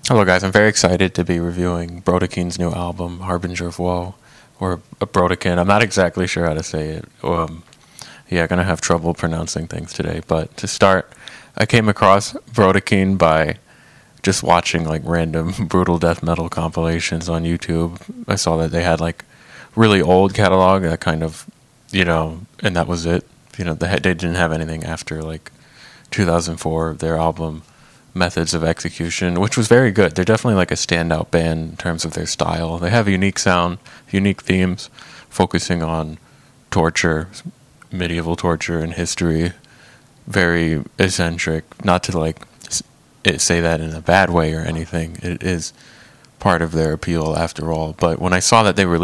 Hello, guys. I'm very excited to be reviewing Brodekin's new album, Harbinger of Woe, or Brodekin. I'm not exactly sure how to say it. Yeah, gonna have trouble pronouncing things today. But to start, I came across Brodekin by just watching like random brutal death metal compilations on YouTube. I saw that they had like really old catalog that kind of, and that was it. They didn't have anything after like 2004, their album Methods of Execution, which was very good. They're definitely like a standout band in terms of their style. They have a unique sound, unique themes, focusing on torture, medieval torture and history. Very eccentric. Not to like say that in a bad way or anything. It is part of their appeal after all. But when I saw that they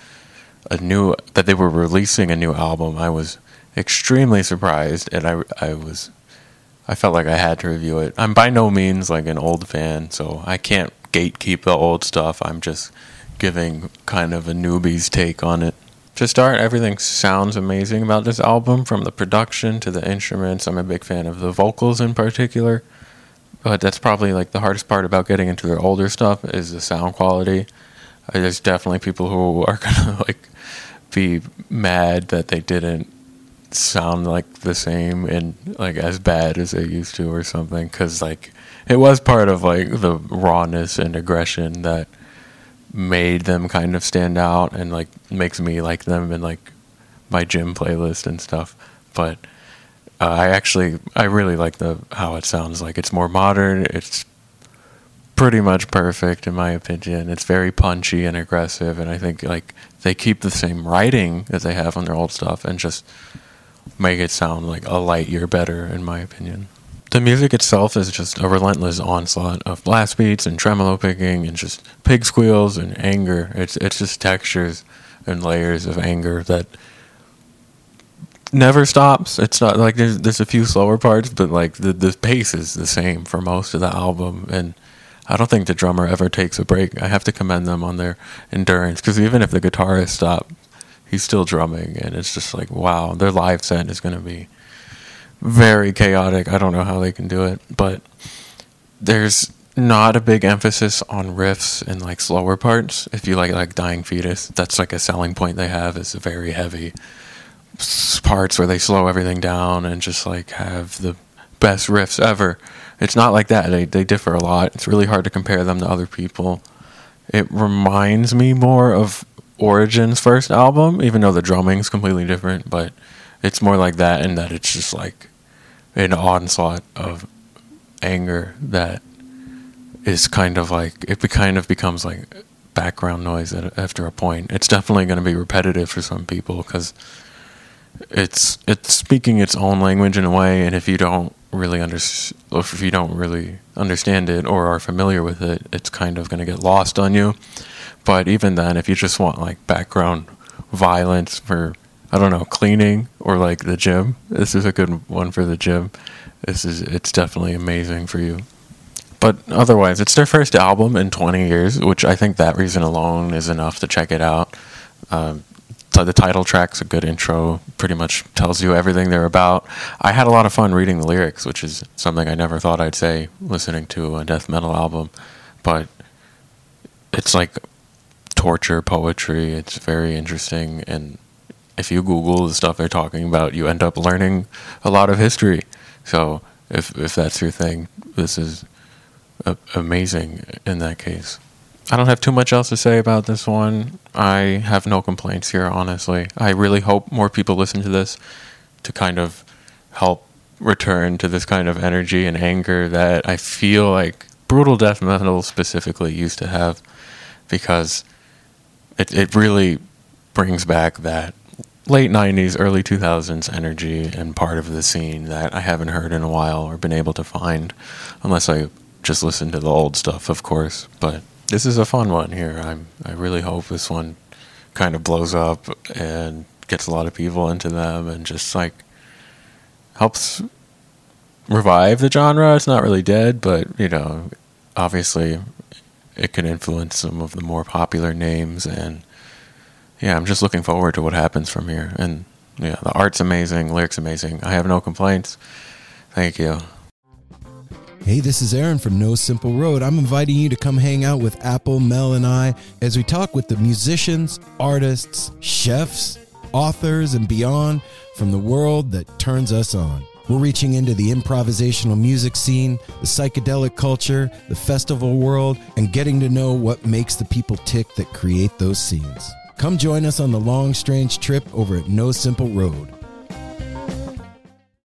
were releasing a new album, I was extremely surprised, and I felt like I had to review it. I'm by no means like an old fan, so I can't gatekeep the old stuff. I'm just giving kind of a newbie's take on it. To start, everything sounds amazing about this album, from the production to the instruments. I'm a big fan of the vocals in particular, but that's probably like the hardest part about getting into their older stuff is the sound quality. There's definitely people who are gonna like be mad that they didn't sound like the same and like as bad as they used to or something, because like it was part of like the rawness and aggression that made them kind of stand out and like makes me like them in like my gym playlist and stuff. But I really like the how it sounds. Like it's more modern, it's pretty much perfect in my opinion. It's very punchy and aggressive, and I think like they keep the same writing that they have on their old stuff and just make it sound like a light year better, in my opinion. The music itself is just a relentless onslaught of blast beats and tremolo picking and just pig squeals and anger. It's just textures and layers of anger that never stops. It's not like there's a few slower parts, but like the pace is the same for most of the album, and I don't think the drummer ever takes a break. I have to commend them on their endurance, because even if the guitarist stops, he's still drumming, and it's just like, wow, their live set is going to be very chaotic. I don't know how they can do it, but there's not a big emphasis on riffs and like slower parts. If you like Dying Fetus, that's like a selling point they have, is very heavy parts where they slow everything down and just like have the best riffs ever. It's not like that. They differ a lot. It's really hard to compare them to other people. It reminds me more of Origin's first album, even though the drumming's completely different, but it's more like that, in that it's just like an onslaught of anger that is kind of like, it kind of becomes like background noise after a point. It's definitely going to be repetitive for some people, because it's speaking its own language in a way, and if you don't really understand it or are familiar with it, it's kind of going to get lost on you. But even then, if you just want like background violence for, I don't know, cleaning or like the gym, this is a good one for the gym. It's definitely amazing for you. But otherwise, it's their first album in 20 years, which I think that reason alone is enough to check it out. So the title track's a good intro, pretty much tells you everything they're about. I had a lot of fun reading the lyrics, which is something I never thought I'd say listening to a death metal album. But it's like torture poetry. It's very interesting, and if you Google the stuff they're talking about, you end up learning a lot of history. So if that's your thing, this is amazing in that case. I don't have too much else to say about this one. I have no complaints here, honestly. I really hope more people listen to this to kind of help return to this kind of energy and anger that I feel like brutal death metal specifically used to have, because it really brings back that late 90s, early 2000s energy and part of the scene that I haven't heard in a while or been able to find, unless I just listen to the old stuff, of course. But this is a fun one here. I really hope this one kind of blows up and gets a lot of people into them and just like helps revive the genre. It's not really dead, but obviously it can influence some of the more popular names, and yeah, I'm just looking forward to what happens from here. And yeah, the art's amazing, lyrics amazing. I have no complaints. Thank you. Hey, this is Aaron from No Simple Road. I'm inviting you to come hang out with Apple, Mel, and I as we talk with the musicians, artists, chefs, authors, and beyond from the world that turns us on. We're reaching into the improvisational music scene, the psychedelic culture, the festival world, and getting to know what makes the people tick that create those scenes. Come join us on the long, strange trip over at No Simple Road.